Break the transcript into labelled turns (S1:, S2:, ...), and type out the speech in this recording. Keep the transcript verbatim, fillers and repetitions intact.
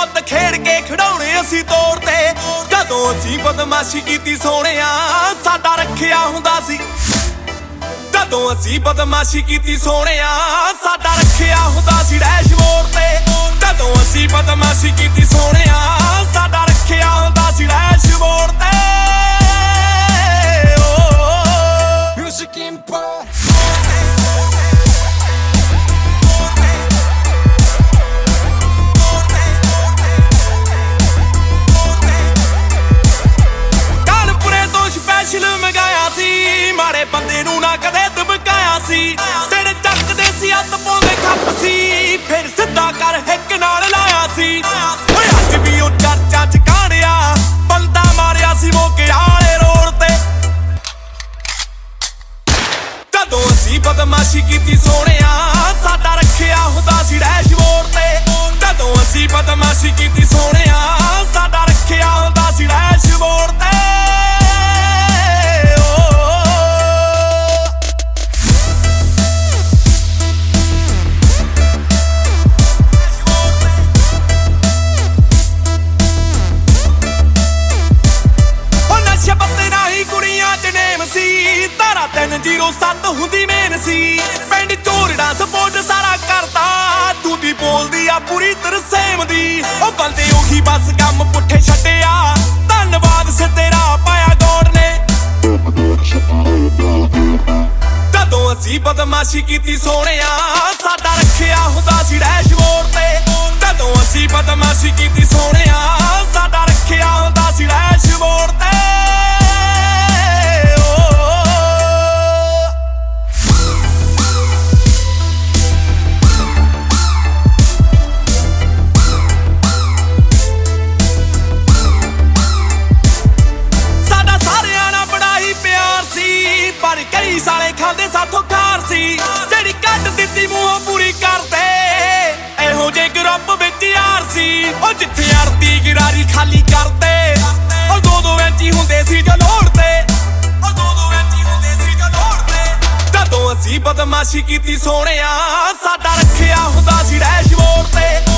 S1: बुत खेड़ के खिडौणे असीं तोड़ते जदों असीं बदमाशी कीती सोहणिया साडा रखिया हुंदा सी जदों असीं बदमाशी कीती सोहणिया साडा रखिया हुंदा सी डैशबोर्ड ते जदों असीं बदमाशी कीती सोहणिया साडा रखिया हुंदा सी डैशबोर्ड ते
S2: Music Empire
S1: स्पैशल मंगाया सी माड़े बंदे नूं ना कदे दबकाया सी तेरे चकदे सी हत्थ पाउंदे खप सी फिर सिद्धा कर हिक नाल लाया सी ओए अज भी ओ चर्चा च काड़िया बंदा मारिया सी मोके आले रोड ते जदों असीं बदमाशी कीती सोहणिया साडा रखिया हुंदा सी डैशबोर्ड ते जदों असीं बदमाशी कीती सोहणिया साडा रखिया हुंदा सी डैशबोर्ड ते तीन जीरो सत्त हुंदी मेन सी पिंड चोरड़ा सपोर्ट सारा करता तू दी बोलदी आ पूरी तरह सेम दी ओ बंदे ओही बस कम पुट्ठे छड्डिया धन्नवाद से तेरा पाया गॉड ने जदों असीं बदमाशी कीती सोहणिया साडा रखिया हुंदा सी डैशबोर्ड ते जदों असीं बदमाशी कीती सोहणिया साडा रखिया हुंदा सी डैशबोर्ड ते कई साले खांदे साथों खार सी जेड़ी कट दित्ती मूंहों पूरी करते एहो जे ग्रुप विच यार सी ओ जिथे अरती गिरारी खाली करते ओ दो दो इंची हुंदे सी जो लोड़ते ओ दो दो इंची हुंदे सी जो लोड़ते जदों असीं बदमाशी कीती सोहणिया साडा रखिया हुंदा सी डैशबोर्ड ते